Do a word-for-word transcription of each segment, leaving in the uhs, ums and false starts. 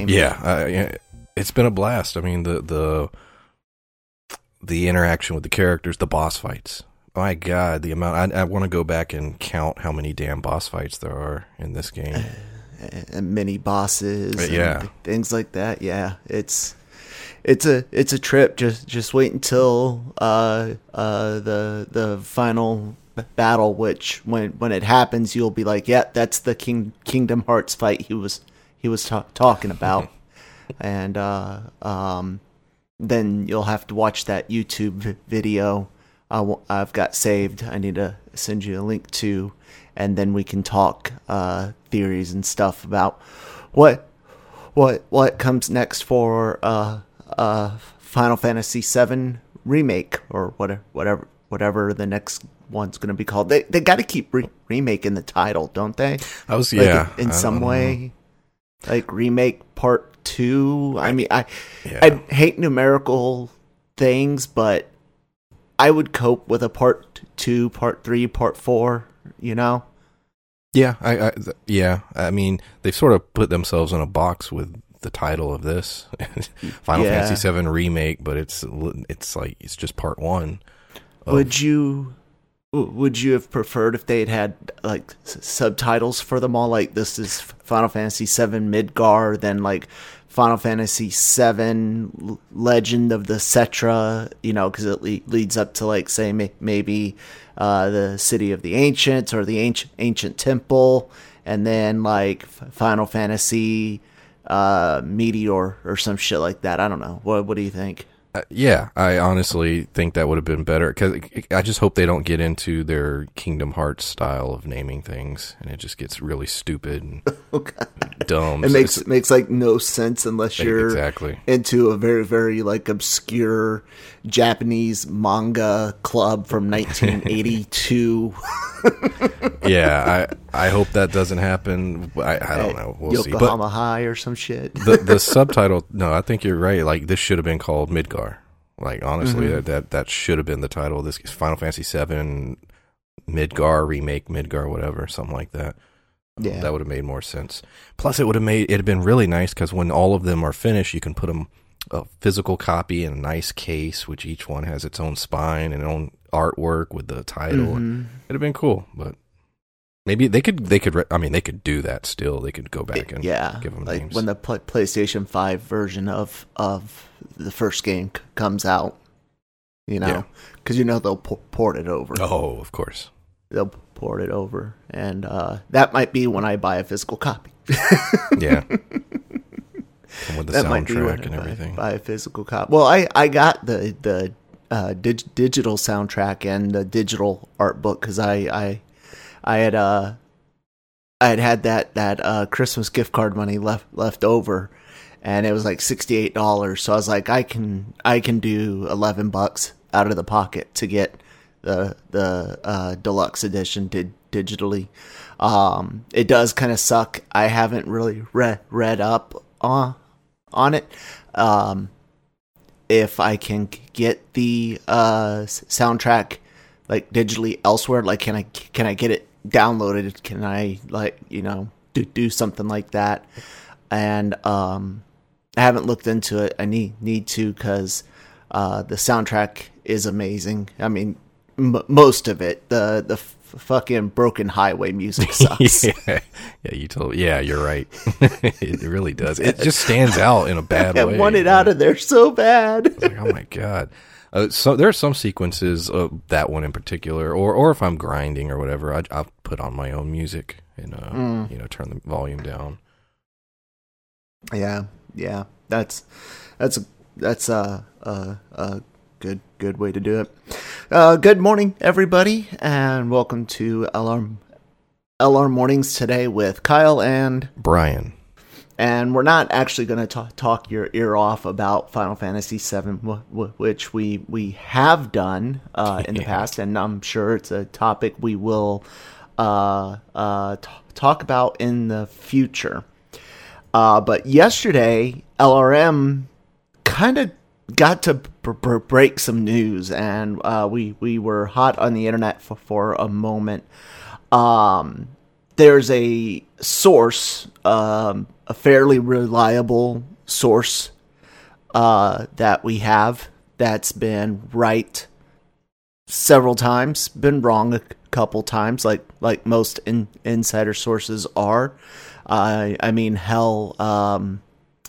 game. Yeah, uh, yeah, it's been a blast. I mean, the the the interaction with the characters, the boss fights. My God, the amount. I, I want to go back and count how many damn boss fights there are in this game. And mini bosses, Uh, and yeah. things like that. Yeah, it's it's a it's a trip. Just just wait until uh uh the the final b- battle, which when when it happens, you'll be like, yeah, that's the King Kingdom Hearts fight he was he was ta- talking about, and uh um then you'll have to watch that YouTube vi- video. I w- I've got saved. I need to send you a link to, and then we can talk uh, theories and stuff about what what what comes next for uh, uh, Final Fantasy seven remake or whatever whatever whatever the next one's going to be called. They they got to keep re- remake in the title, don't they? I was Like, yeah in, in I some don't way, like remake part two. I mean, I Yeah. I hate numerical things, but I would cope with a part two, part three, part four, you know? Yeah, I, I th- yeah. I mean, they've sort of put themselves in a box with the title of this Final Yeah. Fantasy seven remake, but it's it's like it's just part one. of- Would you would you have preferred if they had had like s- subtitles for them all? Like, this is Final Fantasy seven Midgar, then like Final Fantasy seven L- Legend of the Cetra, you know, because it le- leads up to like say may- maybe uh, the City of the Ancients or the ancient ancient temple, and then like F- Final Fantasy uh, Meteor or some shit like that. I don't know. What what do you think? Uh, yeah, I honestly think that would have been better because I just hope they don't get into their Kingdom Hearts style of naming things, and it just gets really stupid and dumb. It So makes it's- it makes like no sense unless you're exactly. into a very very like obscure Japanese manga club from nineteen eighty-two. Yeah, I I hope that doesn't happen. I, I don't know. We'll see. But Yokohama High or some shit. the the subtitle, no, I think you're right. Like, this should have been called Midgar. Like, honestly, Mm-hmm. that, that that should have been the title of this Final Fantasy seven Midgar remake, Midgar, whatever, something like that. Yeah. That would have made more sense. Plus, it would have made it'd been really nice because when all of them are finished, you can put them a physical copy in a nice case, which each one has its own spine and own artwork with the title. Mhm. It'd have been cool, but maybe they could. They could. Re- I mean, they could do that still. They could go back and yeah, give them like names. when the pl- PlayStation five version of of the first game c- comes out, you Yeah. know, because you know they'll p- port it over. Oh, of course. They'll port it over, and uh, that might be when I buy a physical copy. Yeah. And with the That might be when soundtrack and I buy- everything. Buy a physical copy. Well, I, I got the the uh, dig- digital soundtrack and the digital art book because I, I I had uh I had had that that uh, Christmas gift card money left left over, and it was like sixty eight dollars. So I was like, I can I can do eleven bucks out of the pocket to get the the uh, deluxe edition did digitally. Um, it does kind of suck. I haven't really read read up on on it. Um, if I can get the uh, s- soundtrack like digitally elsewhere, like can I can I get it downloaded? Can I like you know do do something like that? And um, I haven't looked into it. I need need to because uh, the soundtrack is amazing. I mean, m- most of it. The the f- fucking Broken Highway music sucks. yeah, yeah, you told. Yeah, you're right. It really does. It just stands out in a bad I way. want it out of there so bad. It's like, oh my god. Uh, so there are some sequences, uh, that one in particular, or or if I'm grinding or whatever, I, I'll put on my own music and uh, Mm. you know turn the volume down. Yeah, yeah. That's that's a that's a a, a good good way to do it. Uh, good morning, everybody, and welcome to L R L R Mornings today with Kyle and Brian. and we're not actually going to talk, talk your ear off about Final Fantasy seven, w- w- which we we have done uh, in the Yeah. past, and I'm sure it's a topic we will uh, uh, t- talk about in the future. Uh, but yesterday, L R M kind of got to b- b- break some news, and uh, we we were hot on the internet for, for a moment. Um, there's a source um, a fairly reliable source uh, that we have that's been right several times, been wrong a couple times, like like most in, insider sources are. Uh, I mean, hell, um,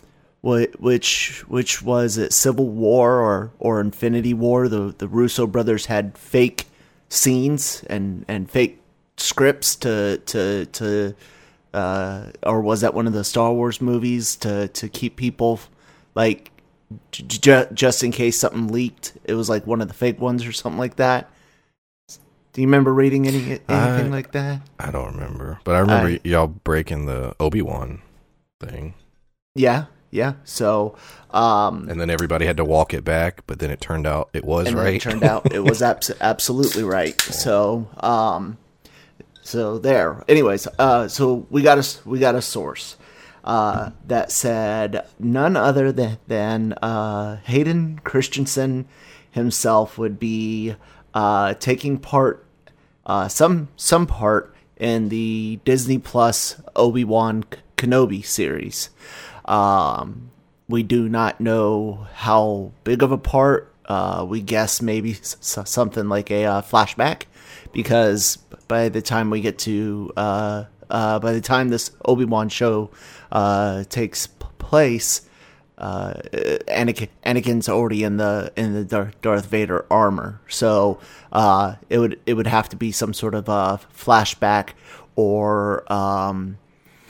which which was it, Civil War or, or Infinity War? The the Russo brothers had fake scenes and, and fake scripts to to to, uh, or was that one of the Star Wars movies to to keep people like j- just in case something leaked? It was like one of the fake ones or something like that. Do you remember reading any anything I, like that? I don't remember, but I remember I, y'all breaking the Obi-Wan thing. Yeah, yeah. So, um, and then everybody had to walk it back, but then it turned out it was and right. It turned out it was abs- absolutely right. Cool. So, um, so there. Anyways, uh, so we got a we got a source uh, that said none other than than uh, Hayden Christensen himself would be uh, taking part. Uh, some some part in the Disney Plus Obi-Wan Kenobi series. Um, we do not know how big of a part. Uh, we guess maybe s- something like a uh, flashback, because by the time we get to uh, uh, by the time this Obi-Wan show uh, takes p- place, uh, Anakin, Anakin's already in the in the Darth Vader armor, so uh, it would it would have to be some sort of a flashback or um,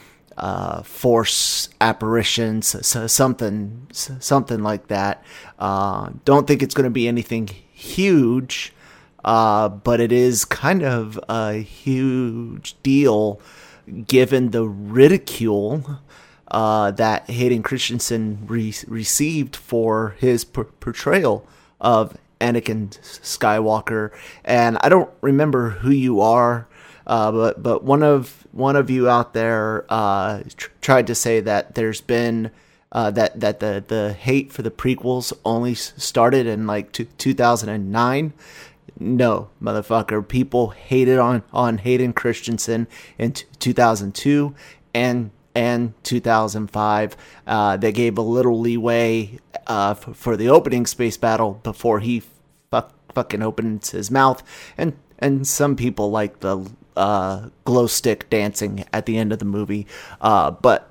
uh, Force apparitions, so something something like that. Uh, don't think it's going to be anything huge, uh, but it is kind of a huge deal given the ridicule Uh, that Hayden Christensen re- received for his per- portrayal of Anakin Skywalker. And I don't remember who you are, uh, but but one of one of you out there uh, tr- tried to say that there's been uh, that that the the hate for the prequels only started in like t- two thousand nine. No, motherfucker. People hated on on Hayden Christensen in t- two thousand two and. and two thousand five. Uh, they gave a little leeway uh, f- for the opening space battle before he fuck, fucking opened his mouth. And, and some people like the uh, glow stick dancing at the end of the movie. Uh, but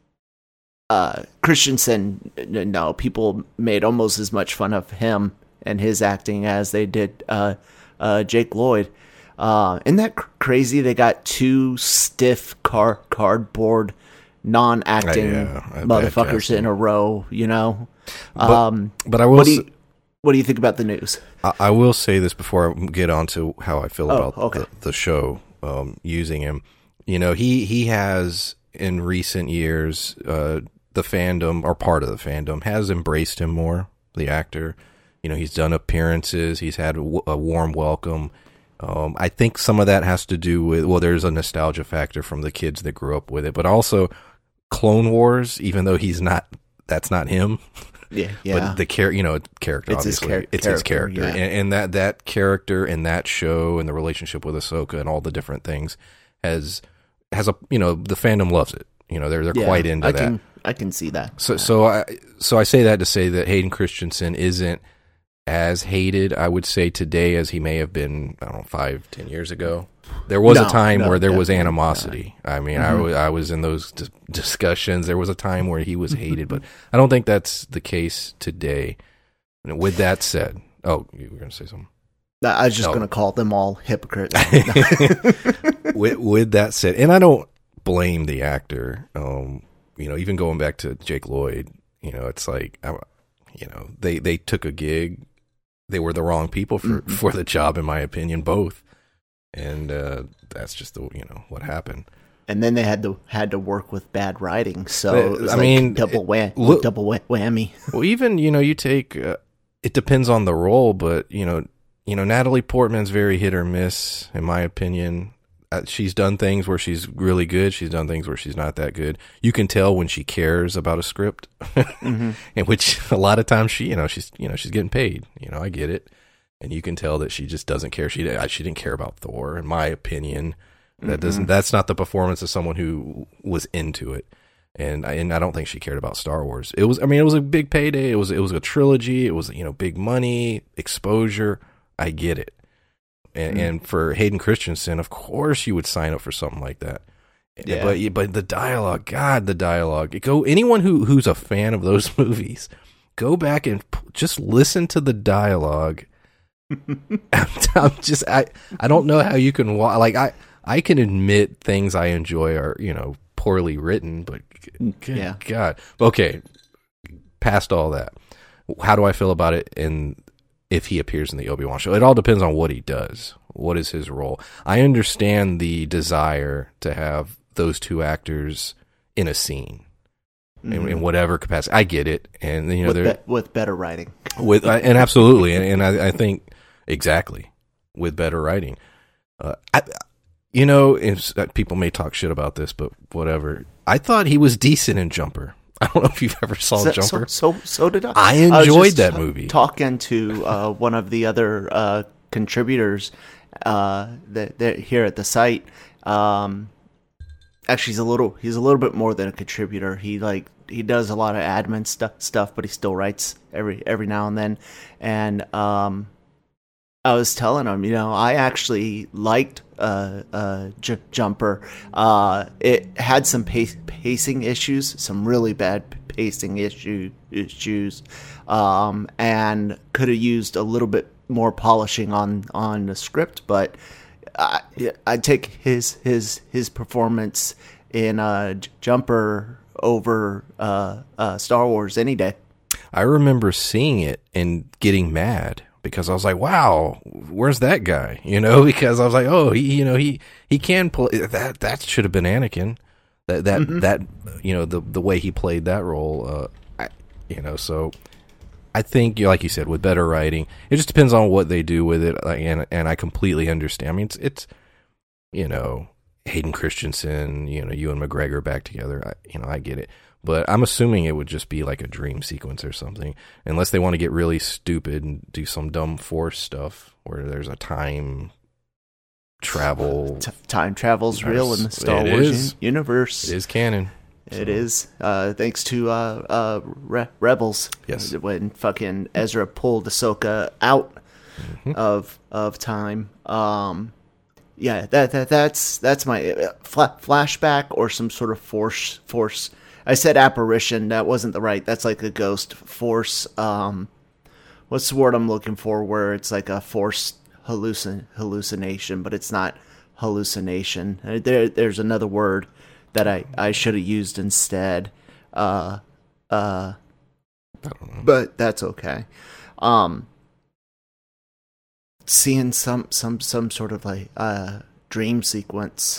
uh, Christensen, no, people made almost as much fun of him and his acting as they did uh, uh, Jake Lloyd. Uh, isn't that cr- crazy? They got two stiff car cardboard non-acting uh, yeah, motherfuckers in a row, you know. But, um, but I will. What do, you, what do you think about the news? I, I will say this before I get on to how I feel oh, about okay. the, the show um, using him. You know, he he has in recent years uh, the fandom or part of the fandom has embraced him more. The actor, you know, he's done appearances. He's had a, w- a warm welcome. Um, I think some of that has to do with, well, there's a nostalgia factor from the kids that grew up with it, but also Clone Wars, even though he's not, that's not him. Yeah, yeah. But the char- you know, character, it's obviously, his char- it's character, his character, yeah. and, and that that character and that show and the relationship with Ahsoka and all the different things has has a, you know, the fandom loves it. You know, they're they're yeah, quite into I that. Can, I can see that. So so I so I say that to say that Hayden Christensen isn't as hated, I would say, today as he may have been, I don't know, five, ten years ago. There was no, a time no, where there was not. animosity. I mean, mm-hmm. I, w- I was in those d- discussions. There was a time where he was hated, but I don't think that's the case today. With that said, oh, you were going to say something? I was just oh. going to call them all hypocrites. with, with that said, and I don't blame the actor. Um, you know, even going back to Jake Lloyd, you know, it's like, I, you know, they, they took a gig. They were the wrong people for, mm-hmm. for the job, in my opinion, both. And uh, that's just the, you know, what happened. And then they had to had to work with bad writing, so it was I like mean, double wham, look, double whammy. Well, even you know, you take uh, it depends on the role, but you know, you know, Natalie Portman's very hit or miss, in my opinion. Uh, she's done things where she's really good. She's done things where she's not that good. You can tell when she cares about a script, mm-hmm. in which a lot of times she, you know, she's you know she's getting paid. You know, I get it, and you can tell that she just doesn't care. She she didn't care about Thor, in my opinion. That doesn't. That's not the performance of someone who was into it. And I, and I don't think she cared about Star Wars. It was, I mean, it was a big payday. It was, it was a trilogy. It was, you know, big money, exposure. I get it. And, mm. and for Hayden Christensen, of course you would sign up for something like that. Yeah. But, but the dialogue, God, the dialogue. Go, anyone who, who's a fan of those movies, go back and p- just listen to the dialogue. I'm, I'm just, I, I don't know how you can, wa- like, I, I can admit things I enjoy are, you know, poorly written, but good yeah. God. Okay, past all that, how do I feel about it in if he appears in the Obi-Wan show? It all depends on what he does. What is his role? I understand the desire to have those two actors in a scene mm-hmm. in, in whatever capacity. I get it, and you know, with, be- with better writing, with uh, and absolutely, and, and I, I think exactly with better writing. Uh, I, You know, it's, people may talk shit about this, but whatever. I thought he was decent in Jumper. I don't know if you've ever saw so, Jumper. So, so, so did I. I enjoyed I was that t- movie. Talking to uh, one of the other uh, contributors uh, that, that here at the site. Um, actually, he's a little he's a little bit more than a contributor. He like he does a lot of admin stuff stuff, but he still writes every every now and then. And um, I was telling him, you know, I actually liked uh, uh, J- Jumper. Uh, it had some pace- pacing issues, some really bad pacing issue- issues, um, and could have used a little bit more polishing on, on the script. But I, I'd take his his his performance in uh, J- Jumper over uh, uh, Star Wars any day. I remember seeing it and getting mad. Because I was like, wow, where's that guy? You know, because I was like, oh, he, you know, he, he can play that. That should have been Anakin. That that mm-hmm. that you know the the way he played that role. Uh, I, you know, so I think, like you said, with better writing, it just depends on what they do with it. And and I completely understand. I mean, it's it's you know Hayden Christensen, you know, Ewan McGregor back together. I, you know, I get it. But I'm assuming it would just be like a dream sequence or something, unless they want to get really stupid and do some dumb Force stuff where there's a time travel. T- time travel's real in the Star it Wars is. universe. It is canon. It so. is. Uh, thanks to uh, uh, Re- Rebels. Yes. When fucking Ezra pulled Ahsoka out mm-hmm. of of time. Um, yeah, that that that's that's my uh, fla- flashback or some sort of force force. I said apparition. That wasn't the right. That's like a ghost force. Um, what's the word I'm looking for? Where it's like a force hallucin hallucination, but it's not hallucination. There, there's another word that I, I should have used instead. Uh, uh, but that's okay. Um, seeing some some some sort of like uh dream sequence.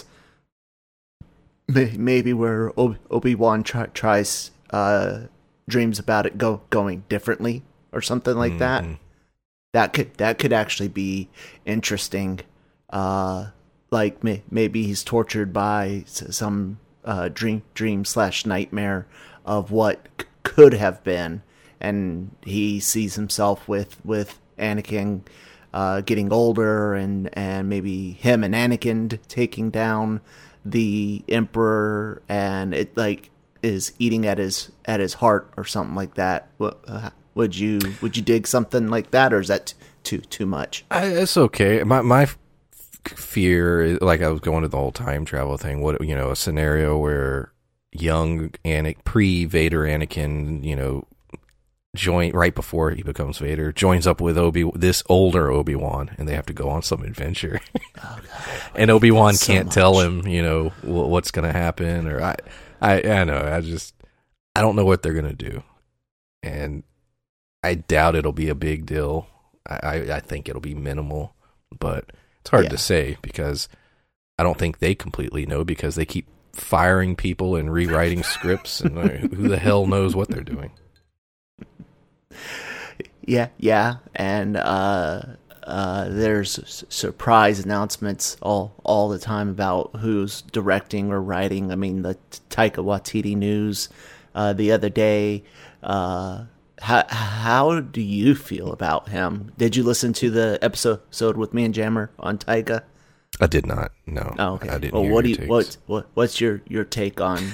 Maybe where Obi-Wan try, tries, uh, dreams about it go going differently or something like mm-hmm. that. That could that could actually be interesting. Uh, like may, maybe he's tortured by some uh, dream dream slash nightmare of what c- could have been, and he sees himself with with Anakin uh, getting older, and and maybe him and Anakin taking down the Emperor, and it like is eating at his at his heart or something like that. Uh, would you would you dig something like that, or is that t- too too much? I, it's okay. My my f- fear is, like I was going to the whole time travel thing. What you know, a scenario where young Anakin, pre Vader Anakin, you know, join right before he becomes Vader, joins up with Obi this older Obi-Wan, and they have to go on some adventure. Oh, and Obi-Wan so can't much. tell him, you know, what's going to happen, or I, I, I know, I just, I don't know what they're going to do, and I doubt it'll be a big deal. I, I, I think it'll be minimal, but it's hard yeah. to say because I don't think they completely know because they keep firing people and rewriting scripts, and like, who the hell knows what they're doing. Yeah, yeah, and uh, uh, there's s- surprise announcements all all the time about who's directing or writing. I mean, the Taika Waititi news uh, the other day. Uh, how how do you feel about him? Did you listen to the episode with me and Jammer on Taika? I did not. No. Oh, okay. I didn't. Well, hear what do your you what what what's your your take on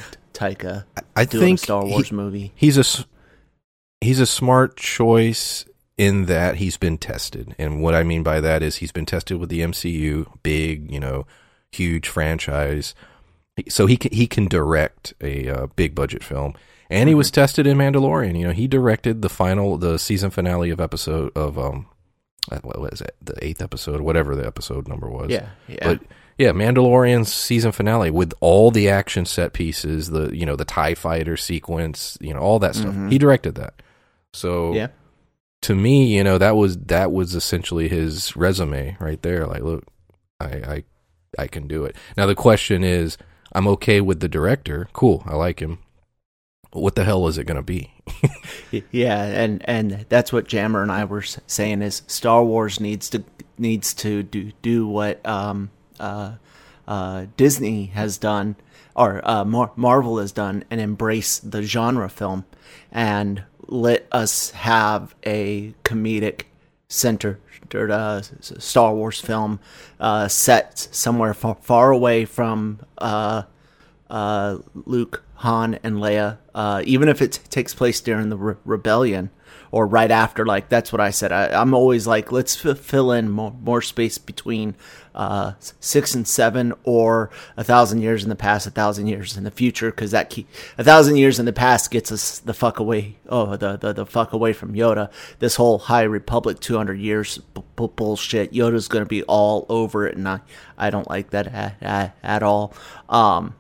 Taika I doing think a Star Wars he, movie. He's a he's a smart choice in that he's been tested, and what I mean by that is he's been tested with the M C U, big, you know, huge franchise, so he can, he can direct a uh, big budget film. And he was tested in Mandalorian. You know, he directed the final, the season finale of episode of um, what was it, the eighth episode, whatever the episode number was. Yeah, yeah. But yeah, Mandalorian's season finale with all the action set pieces, the you know the TIE fighter sequence, you know all that stuff. Mm-hmm. He directed that. So yeah. to me, you know that was that was essentially his resume right there. Like, look, I I I can do it. Now the question is, I'm okay with the director. Cool, I like him. What the hell is it going to be? Yeah, and, and that's what Jammer and I were saying is Star Wars needs to needs to do do what um, uh, uh, Disney has done or uh, Mar- Marvel has done and embrace the genre film and let us have a comedic center uh, Star Wars film uh, set somewhere far, far away from uh, uh, Luke, Han, and Leia, uh, even if it t- takes place during the re- rebellion or right after. Like, that's what I said. I, I'm always like, let's f- fill in more, more space between uh, six and seven, or a thousand years in the past, a thousand years in the future, because that key, a thousand years in the past gets us the fuck away. Oh, the the, the fuck away from Yoda. This whole High Republic two hundred years b- b- bullshit. Yoda's gonna be all over it, and I I don't like that at, at, at all. Um.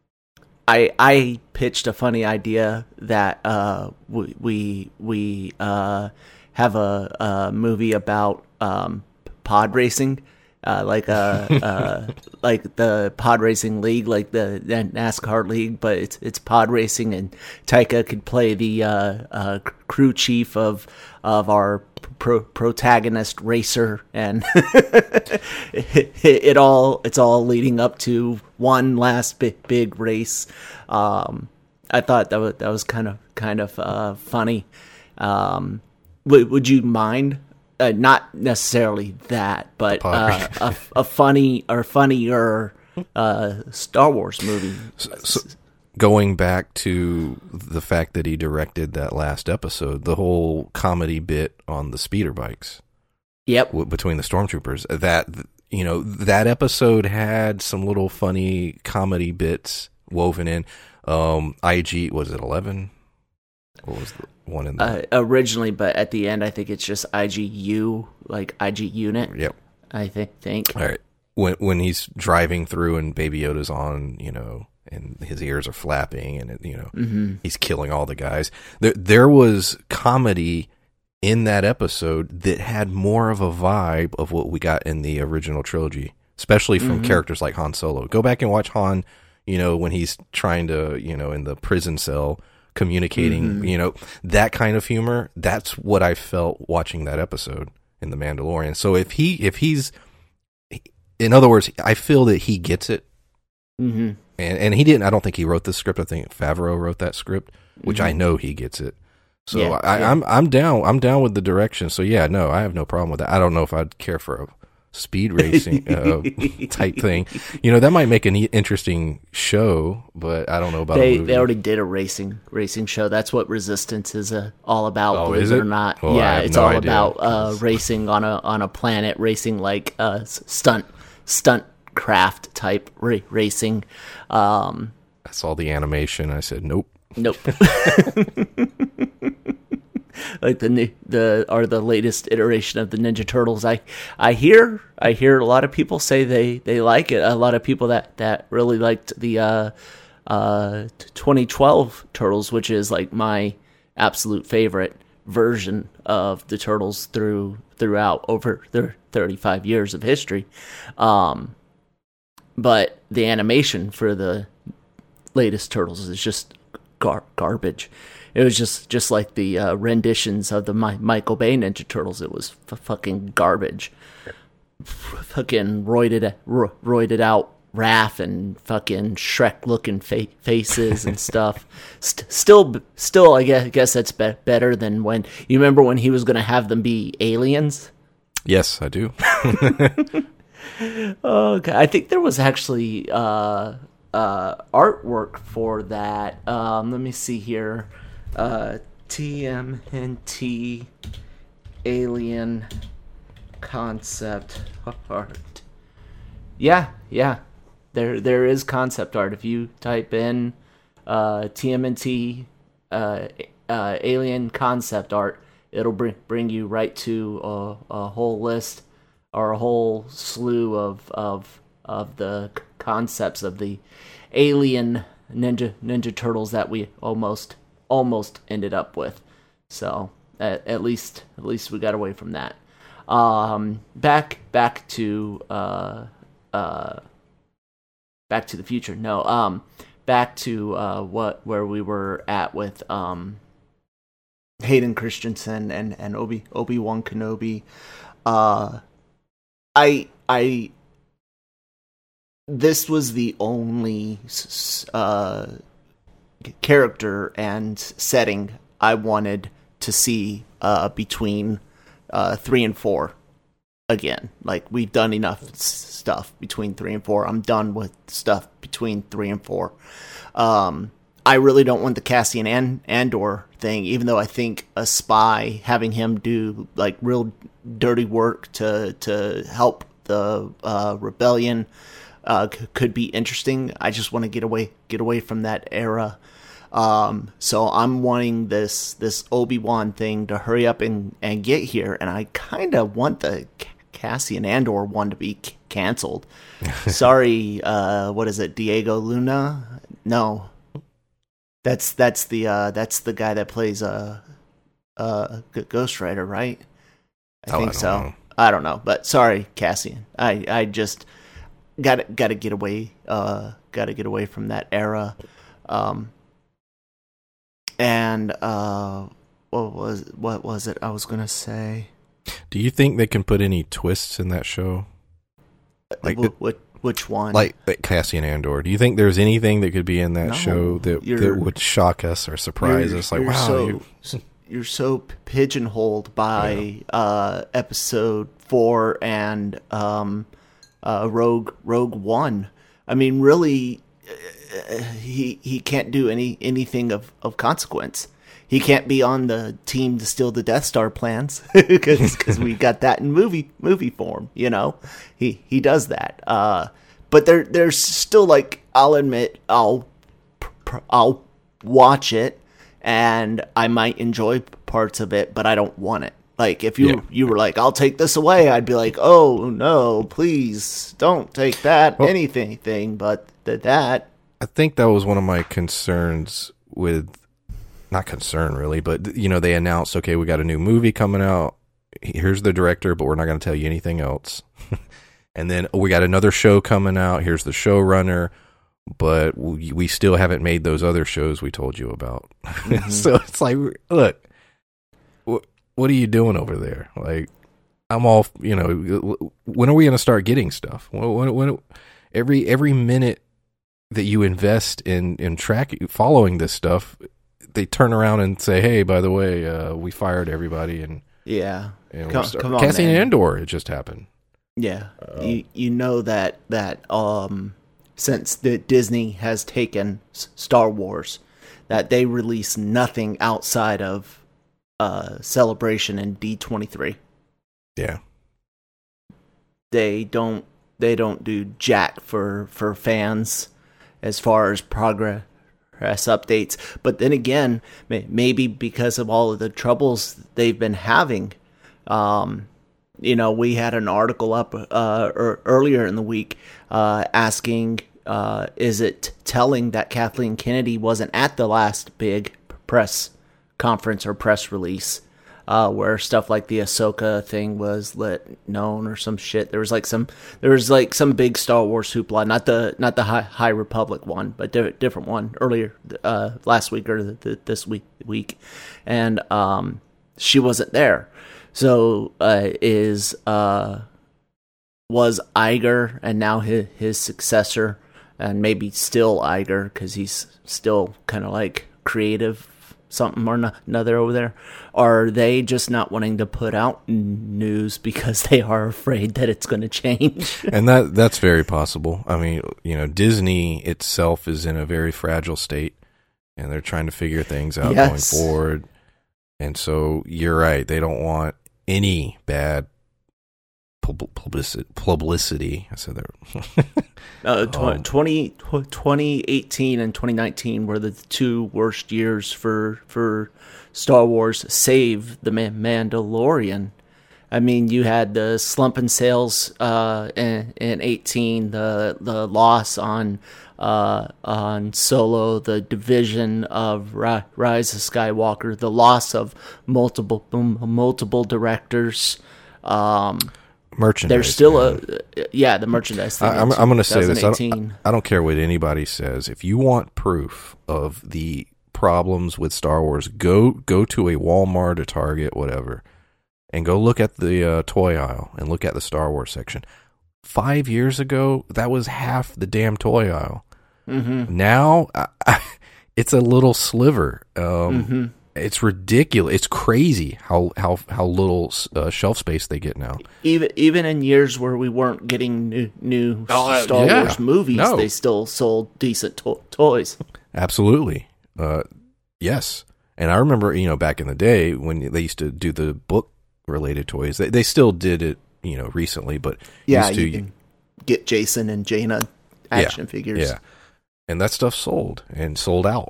I I pitched a funny idea that uh, we we, we uh, have a, a movie about um, pod racing, uh, like a uh, like the pod racing league, like the, the NASCAR league, but it's it's pod racing, and Taika could play the uh, uh, crew chief of of our pro- protagonist racer, and it, it, it all it's all leading up to one last big big race. Um, I thought that was that was kind of kind of uh, funny. Um, would would you mind? Uh, not necessarily that, but uh, a, a funny or funnier uh, Star Wars movie. So, so going back to the fact that he directed that last episode, the whole comedy bit on the speeder bikes. Yep. W- between the stormtroopers, that you know that episode had some little funny comedy bits woven in. Um, I G was it eleven? What was the one in the uh, originally? But at the end, I think it's just I G U, like I G unit. Yep. I think. Think. All right. When when he's driving through and Baby Yoda's on, you know, and his ears are flapping, and you know mm-hmm. he's killing all the guys. There there was comedy in that episode that had more of a vibe of what we got in the original trilogy, especially from mm-hmm. characters like Han Solo. Go back and watch Han, you know, when he's trying to, you know, in the prison cell communicating, mm-hmm. you know, that kind of humor. That's what I felt watching that episode in The Mandalorian. So if he, if he's, in other words, I feel that he gets it. Mm-hmm. And and he didn't, I don't think he wrote the script. I think Favreau wrote that script, which mm-hmm. I know he gets it. So yeah, I, yeah. I'm I'm down. I'm down with the direction. So yeah, no, I have no problem with that. I don't know if I'd care for a speed racing uh, type thing. You know, that might make an e- interesting show, but I don't know about. They a movie. they already did a racing racing show. That's what Resistance is uh, all about. Oh, believe is it it or not? Well, yeah, it's no all idea. about uh, racing on a on a planet, racing like uh, stunt stunt craft type ra- racing. Um, I saw the animation. I said, nope. Nope. Like the new, the or the latest iteration of the Ninja Turtles. I I hear I hear a lot of people say they, they like it. A lot of people that, that really liked the uh, uh, twenty twelve Turtles, which is like my absolute favorite version of the Turtles through throughout over their thirty-five years of history. Um, but the animation for the latest Turtles is just gar- garbage. It was just, just like the uh, renditions of the My- Michael Bay Ninja Turtles. It was f- fucking garbage. F- fucking roided, ro- roided out Raph and fucking Shrek looking fa- faces and stuff. St- still, still, I guess, I guess that's be- better than when you remember when he was going to have them be aliens. Yes, I do. Okay, I think there was actually uh, uh, artwork for that. Um, let me see here. Uh, T M N T Alien concept art. Yeah, yeah. There, there is concept art. If you type in uh, T M N T uh, uh, Alien concept art, it'll bring bring you right to a, a whole list or a whole slew of of of the concepts of the alien ninja ninja turtles that we almost almost ended up with. So at, at least at least we got away from that. Um, back back to uh uh. Back to the Future. No, um, back to uh, what where we were at with um, Hayden Christensen and and Obi Obi-Wan Kenobi. Uh, I I this was the only uh, character and setting I wanted to see uh, between uh, three and four. Again, like, we've done enough s- stuff between three and four. I'm done with stuff between three and four. Um, I really don't want the Cassian and Andor thing, even though I think a spy, having him do like real dirty work to to help the uh, rebellion, uh, c- could be interesting. I just want to get away get away from that era. Um, so I'm wanting this this Obi-Wan thing to hurry up and, and get here, and I kind of want the Cassian Andor one to be c- canceled. Sorry, uh, what is it, Diego Luna? No, that's that's the uh, that's the guy that plays uh, uh, Ghost Rider, right? I oh, think I so. Know. I don't know, but sorry, Cassian. I I just got got to get away. Uh, got to get away from that era. Um. And uh, what was what was it I was gonna say? Do you think they can put any twists in that show? Like w- which, which one? Like, like Cassian Andor. Do you think there's anything that could be in that No, show that that would shock us or surprise us? Like, you're wow, so, you... you're so pigeonholed by yeah. uh, episode four and um, uh, Rogue Rogue One. I mean, really. Uh, he he can't do any anything of, of consequence. He can't be on the team to steal the Death Star plans because we got that in movie movie form. You know, he he does that. Uh, but there there's still, like, I'll admit I'll I'll watch it and I might enjoy parts of it, but I don't want it. Like, if you yeah. you were like, I'll take this away, I'd be like, oh no, please don't take that well, anything thing. But the, that. I think that was one of my concerns with, not concern really, but, you know, they announced, okay, we got a new movie coming out. Here's the director, but we're not going to tell you anything else. And then oh, we got another show coming out. Here's the showrunner, but we, we still haven't made those other shows we told you about. Mm-hmm. So it's like, look, wh- what are you doing over there? Like, I'm all, you know, when are we going to start getting stuff? When, when, when, every every minute that you invest in in tracking, following this stuff, they turn around and say, "Hey, by the way, uh, we fired everybody." And yeah, and come, come on, Cassian man. Andor, it just happened. Yeah, Uh, you you know that that um since the Disney has taken Star Wars, that they release nothing outside of uh Celebration and D twenty-three. Yeah, they don't they don't do jack for for fans as far as progress updates. But then again, maybe because of all of the troubles they've been having, um, you know, we had an article up uh, er, earlier in the week uh, asking, uh, is it telling that Kathleen Kennedy wasn't at the last big press conference or press release? Uh, where stuff like the Ahsoka thing was let known or some shit. There was like some, there was like some big Star Wars hoopla, not the not the High, High Republic one, but di- different one earlier uh, last week or the, the, this week week, and um, she wasn't there. So uh, is uh, was Iger and now his his successor, and maybe still Iger because he's still kind of like creative something or another over there? Or are they just not wanting to put out news because they are afraid that it's going to change? And that that's very possible. I mean, you know, Disney itself is in a very fragile state, and they're trying to figure things out Yes. going forward. And so you're right. They don't want any bad pub- publicity. publicity. I said that. Uh, tw- Um, twenty, tw- twenty eighteen and twenty nineteen were the two worst years for for Star Wars, save The Man- Mandalorian. I mean, you had the slump in sales uh, in, in eighteen, the the loss on uh, on Solo, the division of Ri- Rise of Skywalker, the loss of multiple um, multiple directors. Um, Merchandise. there's still man. a yeah, the merchandise thing. I, I'm, in I'm going to say this. I twenty eighteen. don't, I don't care what anybody says. If you want proof of the problems with Star Wars, go go to a Walmart, a Target, whatever, and go look at the uh, toy aisle and look at the Star Wars section. Five years ago, that was half the damn toy aisle. Mm-hmm. Now, I, I, it's a little sliver. Um, Mm-hmm. It's ridiculous. It's crazy how how how little uh, shelf space they get now. Even even in years where we weren't getting new new Oh, uh, Star yeah. Wars movies, No. they still sold decent to- toys. Absolutely. Uh, yes. And I remember, you know, back in the day when they used to do the book related toys, they, they still did it, you know, recently, but Yeah, used to, you can get Jason and Jaina action yeah, figures. Yeah. And that stuff sold and sold out.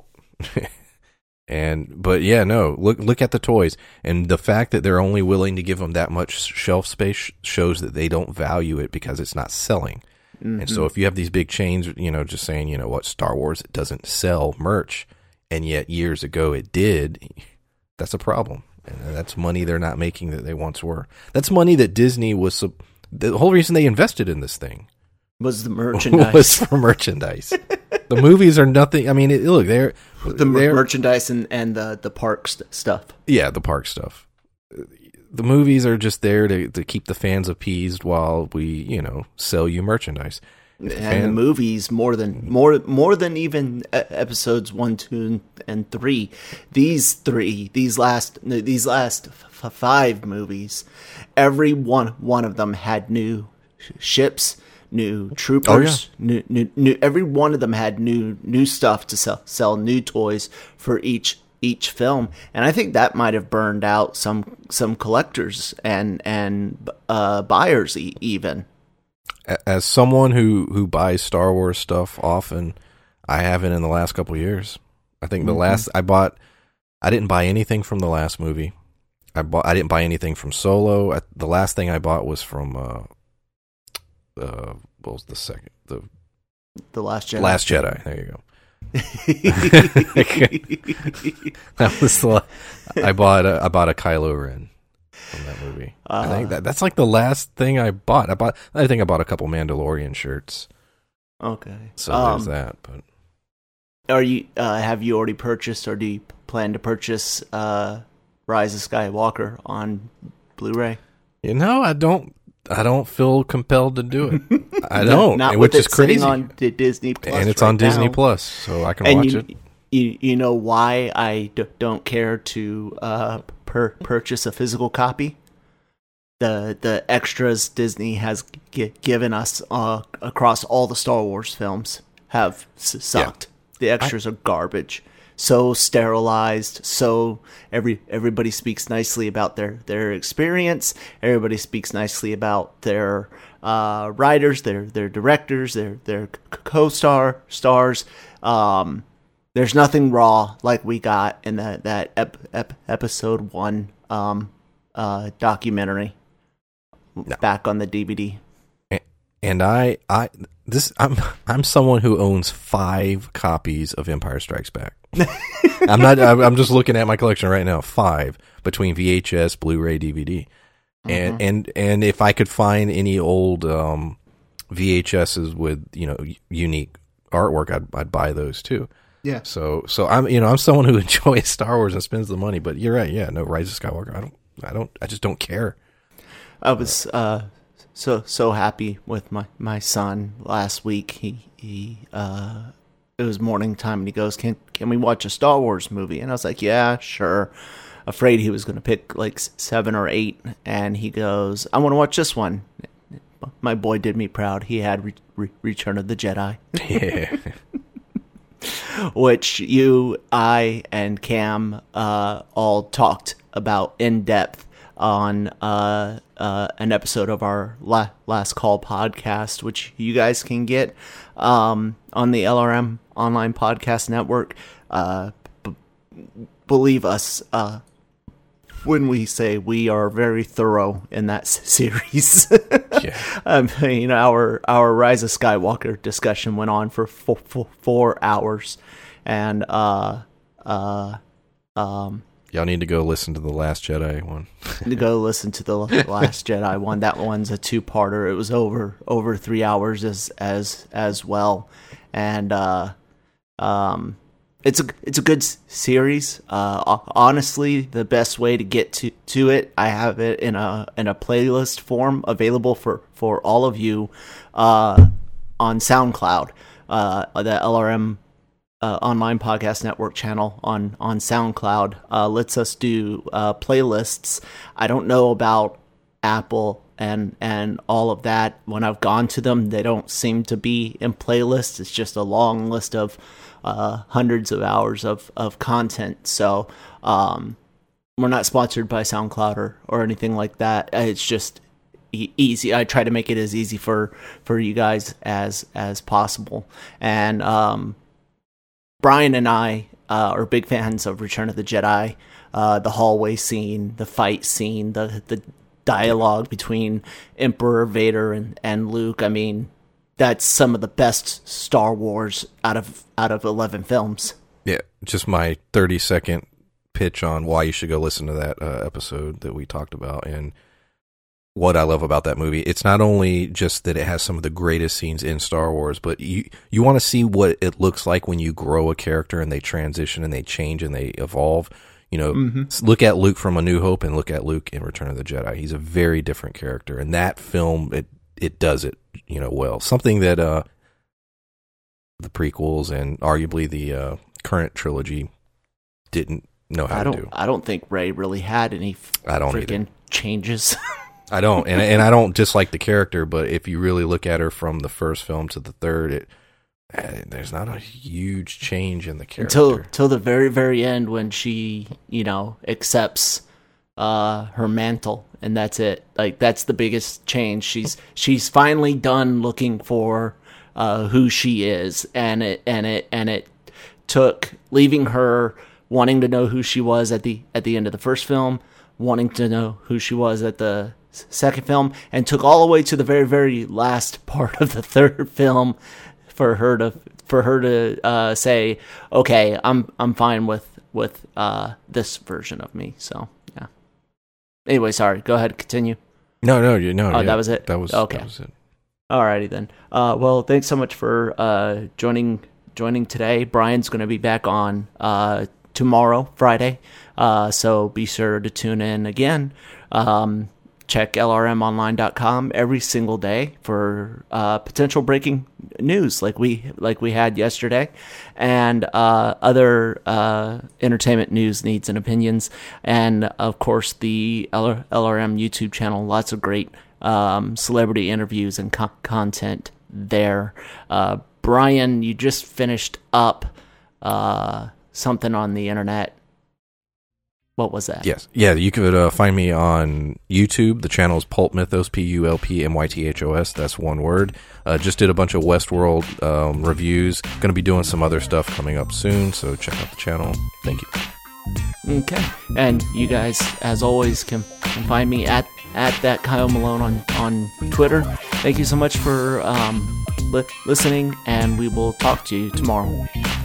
and, but yeah, no, look, look at the toys, and the fact that they're only willing to give them that much shelf space shows that they don't value it because it's not selling. Mm-hmm. And so if you have these big chains, you know, just saying, you know what, Star Wars doesn't sell merch, and yet years ago it did, that's a problem. And that's money they're not making that they once were. That's money that Disney was, the whole reason they invested in this thing was the merchandise. was for merchandise. The movies are nothing, I mean, it, look, they're, the mer- they're merchandise and, and the, the park st- stuff. yeah, the park stuff. The movies are just there to, to keep the fans appeased while we, you know, sell you merchandise. And Fan- the movies, more than more more than even uh, episodes one, two, and three. These three, these last these last f- five movies, every one one of them had new ships, new troopers, new, new new. Every one of them had new new stuff to sell sell new toys for each each film, and I think that might have burned out some some collectors and and uh, buyers e- even. As someone who, who buys Star Wars stuff often, I haven't in the last couple of years. I think the Mm-hmm. last I bought, I didn't buy anything from the last movie. I bought, I didn't buy anything from Solo. I, the last thing I bought was from, uh, uh, what was the second? The The Last Jedi. Last Jedi. There you go. That was the, I bought a, I bought a Kylo Ren from that movie. Uh, I think that that's like the last thing I bought. I bought. I think I bought a couple Mandalorian shirts. Okay. So Um, there's that. But Are you? Uh, have you already purchased, or do you plan to purchase uh, Rise of Skywalker on Blu-ray? you know, I don't. I don't feel compelled to do it. I No, don't, not which with is it sitting crazy. on D- Disney Plus, and it's right on Disney now. Plus, so I can And watch you, it. You you know why I d- don't care to uh, per- purchase a physical copy? The the extras Disney has g- given us uh, across all the Star Wars films have s- sucked. The extras are garbage. So sterilized. So every everybody speaks nicely about their, their experience. Everybody speaks nicely about their uh, writers, their their directors, their their co-star stars. Um, there's nothing raw like we got in that that ep, ep, episode one um, uh, documentary back on the D V D. And I, I, this, I'm, I'm someone who owns five copies of Empire Strikes Back. I'm not. I'm I'm just looking at my collection right now. Five between V H S, Blu-ray, D V D, and Mhm. and and if I could find any old um, V H S's with you know unique artwork, I'd I'd buy those too. Yeah. So so I'm you know I'm someone who enjoys Star Wars and spends the money. But you're right. Yeah. No, Rise of Skywalker. I don't. I don't. I just don't care. I was uh, so so happy with my, my son last week. He he uh, it was morning time, and he goes, "Can can we watch a Star Wars movie?" And I was like, "Yeah, sure." Afraid he was going to pick like seven or eight, and he goes, "I want to watch this one." My boy did me proud. He had Re- Re- Return of the Jedi. Yeah. Which you, I, and Cam uh, all talked about in depth on uh, uh, an episode of our la- Last Call podcast, which you guys can get um, on the L R M Online Podcast Network. Uh, b- believe us, uh, when we say we are very thorough in that s- series. Yeah. I mean, our our Rise of Skywalker discussion went on for four, four, four hours, and uh, uh, um, y'all need to go listen to the Last Jedi one. to go listen to the Last Jedi one. That one's a two-parter. It was over over three hours as as as well, and uh, um. It's a it's a good series. Uh, honestly, the best way to get to, to it, I have it in a in a playlist form available for, for all of you uh, on SoundCloud, uh, the L R M uh, Online Podcast Network channel on on SoundCloud uh, lets us do uh, playlists. I don't know about Apple and and all of that. When I've gone to them, they don't seem to be in playlists. It's just a long list of Uh, hundreds of hours of, of content. So um, we're not sponsored by SoundCloud or, or anything like that. It's just e- easy. I try to make it as easy for, for you guys as as possible. And um, Brian and I uh, are big fans of Return of the Jedi. Uh, the hallway scene, the fight scene, the the dialogue between Emperor Vader and, and Luke. I mean, that's some of the best Star Wars out of out of eleven films. Yeah, just my thirty second pitch on why you should go listen to that uh, episode that we talked about, and what I love about that movie. It's not only just that it has some of the greatest scenes in Star Wars, but you you want to see what it looks like when you grow a character and they transition and they change and they evolve. You know, mm-hmm. Look at Luke from A New Hope and look at Luke in Return of the Jedi. He's a very different character, and that film it it does it. You know, well, something that uh, the prequels and arguably the uh, current trilogy didn't know how I don't, to do. I don't think Rey really had any f- I don't freaking either. changes. I don't, and and I don't dislike the character, but if you really look at her from the first film to the third, it eh, there's not a huge change in the character until until the very very end when she you know accepts uh, her mantle. And that's it. Like, that's the biggest change. She's she's finally done looking for uh, who she is, and it and it and it took leaving her wanting to know who she was at the at the end of the first film, wanting to know who she was at the second film, and took all the way to the very very last part of the third film for her to for her to uh, say, okay, I'm I'm fine with with uh, this version of me. So. Anyway, sorry. Go ahead. Continue. No, no, you no. Oh, yeah, that was it. That was okay. That was it. Alrighty then. Uh, well, thanks so much for uh, joining joining today. Brian's going to be back on uh, tomorrow, Friday. Uh, so be sure to tune in again. Um, check L R M online dot com every single day for uh, potential breaking news, like we like we had yesterday, and uh, other uh, entertainment news, needs, and opinions, and of course the L R M YouTube channel. Lots of great um, celebrity interviews and co- content there. Uh, Brian, you just finished up uh, something on the internet. What was that? Yes. Yeah, you could uh, find me on YouTube. The channel is Pulp Mythos, P U L P M Y T H O S. That's one word. Uh, just did a bunch of Westworld um, reviews. Going to be doing some other stuff coming up soon, so check out the channel. Thank you. Okay. And you guys, as always, can, can find me at, at that Kyle Malone on, on Twitter. Thank you so much for um, li- listening, and we will talk to you tomorrow.